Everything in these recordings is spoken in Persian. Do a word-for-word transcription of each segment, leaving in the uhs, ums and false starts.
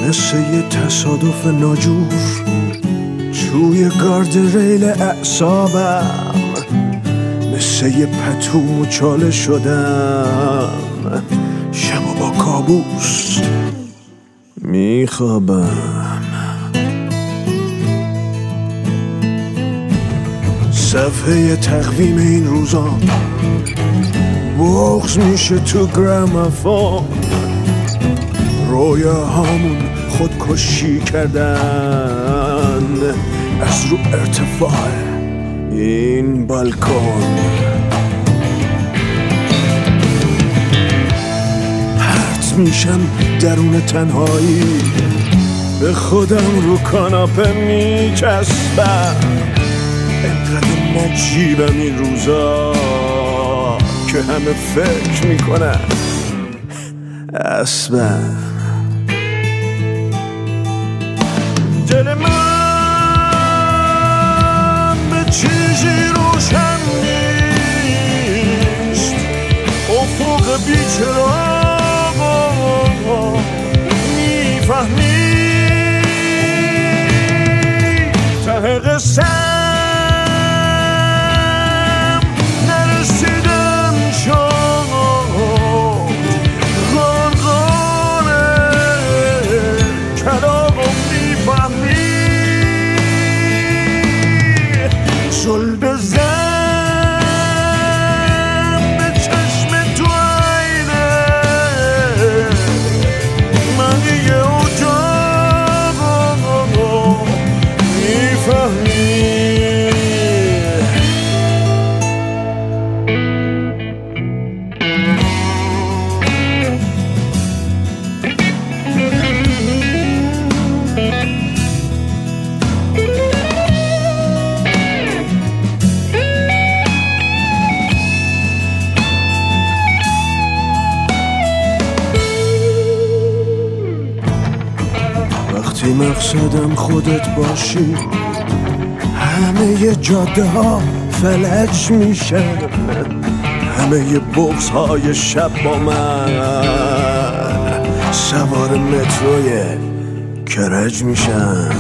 مثل یه تصادف ناجور توی گارد ریل اعصابم، مثل یه پتو مچاله شدم، شب با کابوس میخوابم. صفحه تقویم این روزا بغض میشه تو گرامافون، رویاهامون خودکشی کردن از رو ارتفاع این بالکن. پرت میشم درون تنهایی، به خودم رو کاناپه میچسبم. انقدر نجیبم این روزا که همه فکر میکنن اسبم. دل من به چیزی روشن نیست، افق بیچراغ میفهمی ته قصه‌ام نرسیدم شد غرغره کلاغم میفهمی زل بزن به چشم تو عینه من دیگه اتاقم میفهمی. وقتی مقصدم خودت باشی همه ی جاده ها فلج میشن، همه ی بغض های شب با من سوار متروی کرج میشن.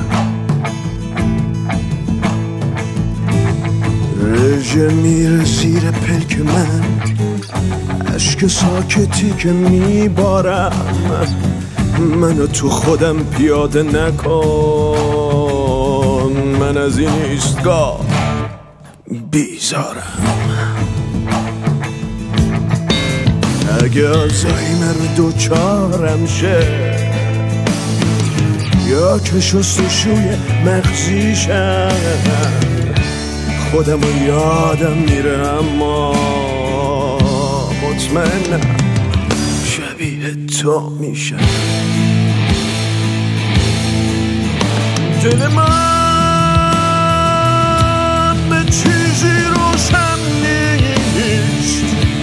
رژه میره زیر پلک من، اشک ساکتی که میبارم منو تو خودم پیاده نکن، من از این ایستگاه بیزارم. اگه آلزایمر دوچارم شه یا که شستشوی مغزیشم، خودم رو یادم میره اما مطمئنم شبیه تو میشم. دل من به چیزی روشن نیست،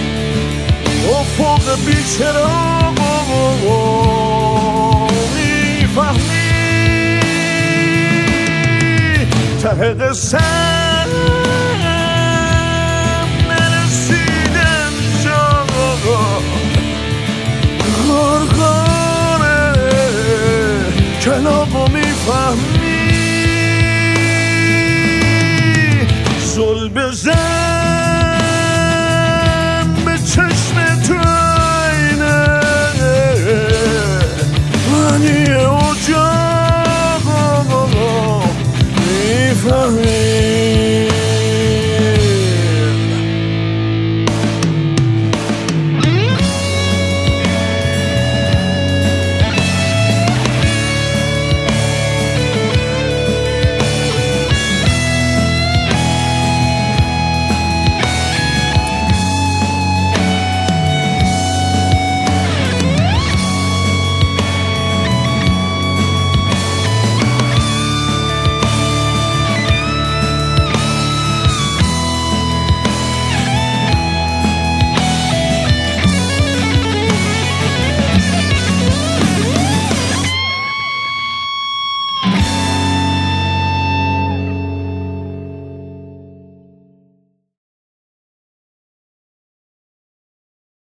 افق بیچراغ میفهمی ته قصه